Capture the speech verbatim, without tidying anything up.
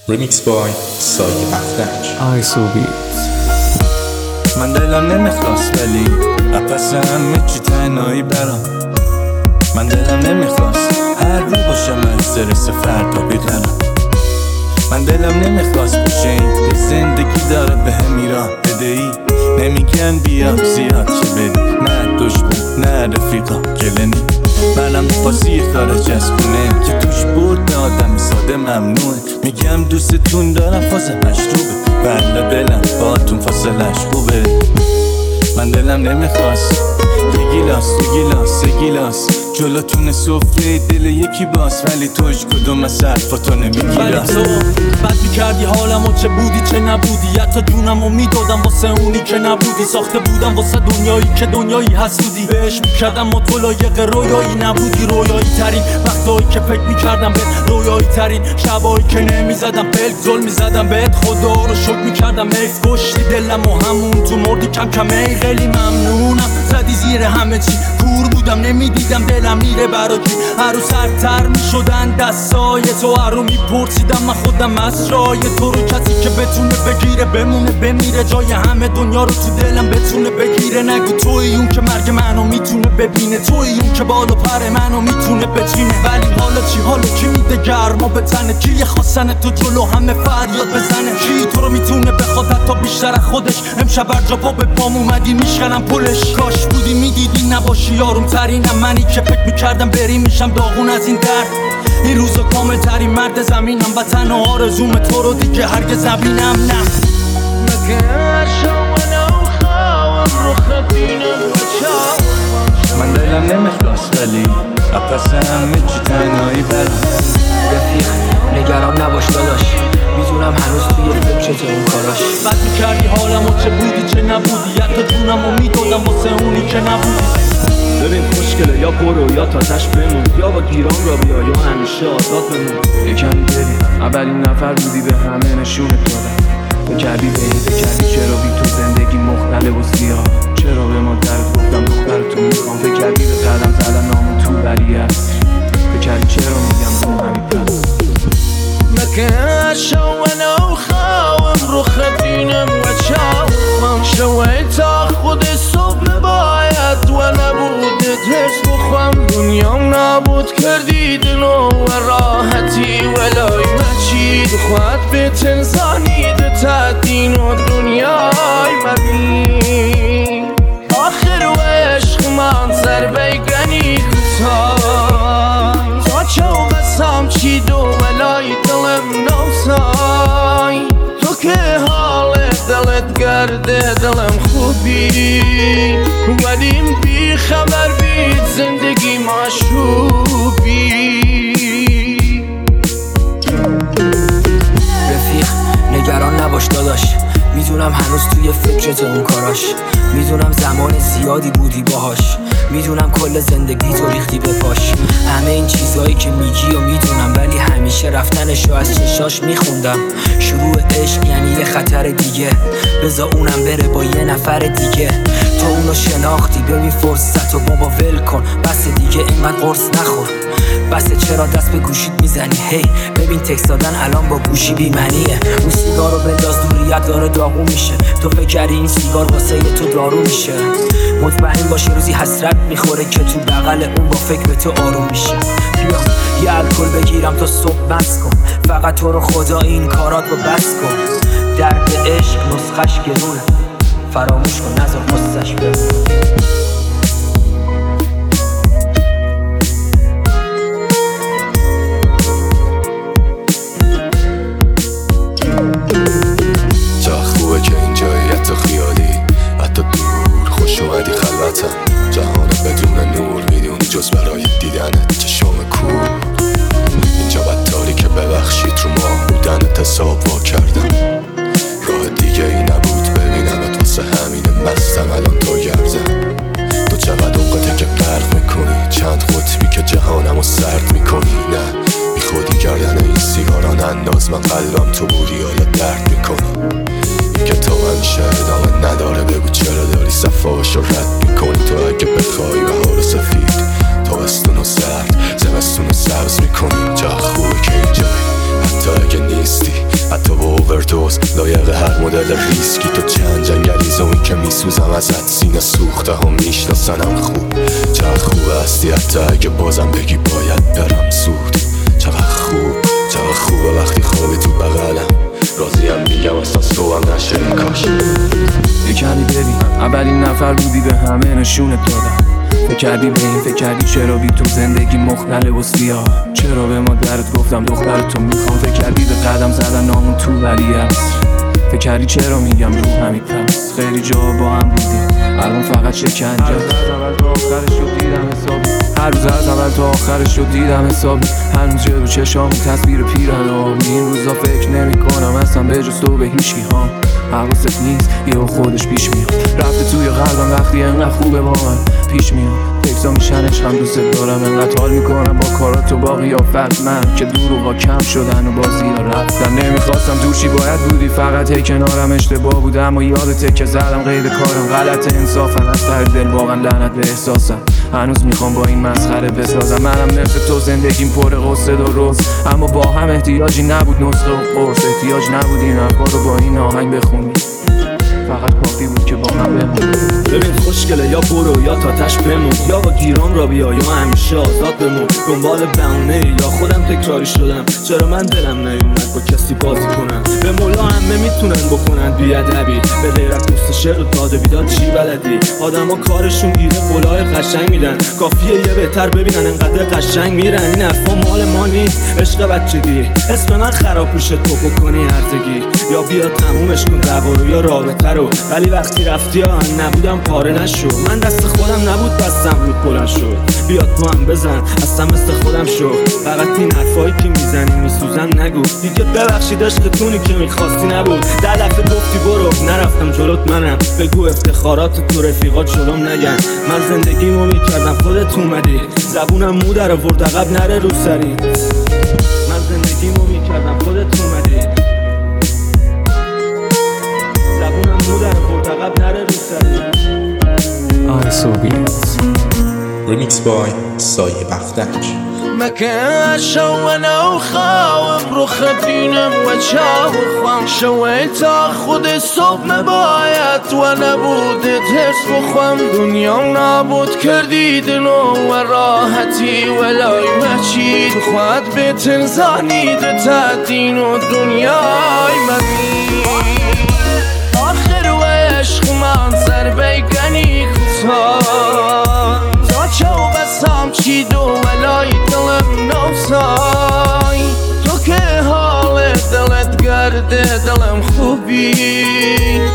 Remix by سایه افتک آیسوبی. من دلم نمیخواست ولی قفص همه چی تنهایی برام. من دلم نمیخواست هر رو باشم از سرس فردا بیقرم. من دلم نمیخواست باشه این که زندگی داره به هم ایران بدهی. نمیگن بیا زیاد چه بدی، نه دشمن نه رفیقا گلنی. منم پاسی خارج از خونه که توش برد آدم ساده ممنوعه. میگم دوستتون دارم فاصله مشروبه، بله دلم باهاتون فاصلش خوبه. من دلم نمیخواست یه گیلاس دو گیلاس سه گیلاس جلوتون سفره دل یکی باس، ولی توش کدوم از حرفاتو نمیگیراس. ولی تو بد میکردی حالمو، چه بودی چه نبودی، حتی جونمو میدادم واسه اونی که نبودی. ساخته بودم واسه دنیایی که دنیایی حسودی، بهش میکردم متولایق رویایی نبودی. رویایی ترین وقتایی که فکر میکردم بهت، رویایی ترین شبایی که نمیزدم پلک ظلم میزدم بهت. خدا رو شکر میکردم حیف کشتی دلم و همون تو مردی کم کم. ای خیلی ممنونم زدی زیر همه چی، کور بودم نمیدیدم دلم میره برا کی. هر رو سرتر میشدن دستای تو، هر رو میپرسیدم من خودم از رای تو رو. کسی که بتونه بگیره بمونه بمیره، جای همه دنیا رو تو دلم بتونه بگیره. نگو توی اون که مرگ منو میتونه ببینه، توی اون که بال و پر منو میتونه بچینه. ولی حالا چی، حالا کی میده گرما به تنه، کی خواستن تو جلو همه فریاد بزنه. کی تو رو میتونه بخواد حتی بیشتر خودش. امشب برجا پا به پام اومدی میشکنم پلش. کاش بودی میدیدی نباشی یاروم ترینم، منی که فکر میکردم بری میشم داغون از این درد. این روزا کامل ترین مرد زمینم و تنها آرزوم تو رو دیگه هرگز نبینم. نه من دلم نمیخواست ولی قفص همه چی تنهایی برام. رفیق نگران نباش داداش، میدونم هنوز توی فکرت اون کاراش. بد میکردی حالمو، چه بودی چه نبودی، حتی جونمو میدادم واسه اونی که نبودی. ببین خوشگله یا برو یا تازش بمون، یا با گیران را بیا یا همیشه آزاد بمون. یکم بری اولین نفر بودی به همه نشونت دادم. بکردی به این بکردی چرا بی تو زندگی مختلف و سیاه. چرا به مادرت گفتم دخترتو میخوام. بکردی به قدم زدن نامو تو بری هست. بکردی چرا میگم تو همین پس. مكان شو انا وخاوم رخبينم وشاوم شويت تاخد الصبح بايت وانا بودت هش بخوام. دنيام نابود كردي دلو وراحتي ولاي ماشي دخوات بيت انساني دتادين ودنياي مبين. آخر وعشق منظر بيقني كتاي تا قسم چی دو ولای دلم نوسای. تو که حال دلت گرده دلم خوبی، ولی بی خبر بید زندگی مشروبی. رفیق نگران نباش داداش، میدونم هنوز توی فکرت اون کاراش. میدونم زمان زیادی بودی باهاش، میدونم کل زندگی تو ریختی به پاش. همه این چیزایی که میگی و میدونم، ولی همیشه رفتنشو از چشاش میخوندم. شروع عشق یعنی یه خطر دیگه، بذار اونم بره با یه نفر دیگه. تو اونو شناختی ببین فرصت و بابا ول کن. بس دیگه اینقدر قرص نخور، بس چرا دست به گوشیت میزنی. هی ببین تکس دادن الان با گوشی بی‌معنیه. اون سیگارو بنداز دوریت داره داغون میشه. تو فکر کردی این سیگار واسه تو دارو میشه. مطمئن باش روزی حسرت میخوره که تو بغل اون با فکر به تو آروم میشه. بیا یه الکل بگیرم تا صبح بس کن، فقط تو رو خدا این کارات رو بس کن. درد عشق نسخش گرونه، فراموش کن نذار قصه‌ش بمونه. جهان بدون نور میدونی جز برای دیدنت چشام کور. اینجا بد تاریکه ببخشید رو ما بودنت حساب وا کردم. راه دیگه ای نبود ببینمت واسه همین مستم الان تو گردم. تو چقدر اوقاته که غرق میکنی، چند قطبی که جهانمو سرد میکنی. نه بی خودی کردن این سیگاران انداز، من قلبم تو بودی حالا درد میکنی. که تو همیشه ادامه نداره، بگو چرا داری صفاشو رد میکنی. تو اگه بخوای بهار و سفید، تابستون و سرد، زمستون و سبز میکنی. جا خوبه که اینجایی حتی اگه نیستی، لایق هر مدل ریسکی تو چند جنگلیز و این که میسوزم ازت سینه سوخته هم میشناسنم خوب. چقدر خوب هستی حتی اگه بازم بگی باید برم زود. چقدر خوب چقدر خوبه وقتی خوابی تو بغلم، راضیم میگم اصلا صبحم نشه این کاش. یه کمی ببین اولین نفر بودی به همه نشونت دادم. فکر کردی به این فکر کردی چرا بی تو زندگی مختلف و سیاه، چرا به مادرت گفتم دخترتو میخوام. فکر کردی به قدم زدن نامون تو ولی هست، فکر کردی چرا میگم رو همین پس. خیلی جا با هم بودیم الان فقط شکنجه. هر روز از اول تا آخرش رو دیدم حسابی، هر روز از اول تا آخرش رو دیدم حسابی. هنوز جلو چشامی تصویر پیرن آبی. این روزا فکر نمی کنم اصلا به جز تو به هیچکی ها. حواست نیست یه خودش پیش میاد، رفته توی قلبم وقتی انقدر خوبه با من پیش میاد. تکسا میشن عشقم دوست دارم، انقدر حال میکنم با کارات و با قیافت من که دروغا کم شدن و بازی ها رفتن. نمیخواستم دوشی باید بودی فقط هی کنارم، اشتباه بودم اما یادته که زدم غیر کارم. غلط انصافم از ته دل واقعا لعنت به احساسم. هنوز میخوام با این مسخره بسازم. منم مثل تو زندگیم پر قصه و روز، اما با هم احتیاجی نبود نسخه و قرص. احتیاج نبود این حرفا رو با این آهنگ بخونی، فقط کافی بود که با هم بمونی. ببین خوشگله یا برو یا تاتش بمون، یا با گیرام را بیا یا همیشه آزاد بمون. دنبال بهونه یا خودم تکراری شدم، چرا من دلم نیومد با کسی بازی کنم. به مولا همه میتونن بکنن بیادبی، به غیر از دوست شعر و داد و بیداد چی بلدی. آدما کارشون گیره قولای قشنگ میدن، کافیه یه بهتر ببینن انقدر قشنگ میرن. این حرفا مال ما نیست عشق بچگی، اسم من خراب میشه تو بکنی هرزگی. یا بیا تمومش کن دعوا رو یا رابطه رو، ولی وقتی رفتی ها نبودم پاره نشو. من دست خودم نبود بستم رود بلند شد. بیاد تو هم بزن اصلا مثل خودم شو. فقط این حرفایی که میزنی میسوزن نگو دیگه. ببخشید عشقتونی که میخواستی نبود. ده دفعه گفتی برو نرفتم جلوت منم، بگو افتخارات تو رفیقات جلوم نگن. من زندگیمو میکردم خودت اومدی، زبونم مو در آورد عقب نره رو سری. من زندگیمو میکردم خودت اومدی، زبونم مو در آورد عقب نره رو سری. Remix by سایه بختک. مكان شو انا وخاوم رخدينم وجاوخوام شويت تاخد الصوب نبايت وانا بودت هرس بخوام. دنيا نابود كردي دلو وراحتي ولاي مچيد خواد بيتن زاني دتادين ودنياي مبين. آخر وعشق منظر بيگني خطا چو بسام چی دو ولای دلم نوسای. تو که حال دلت گرده دلم خوبی،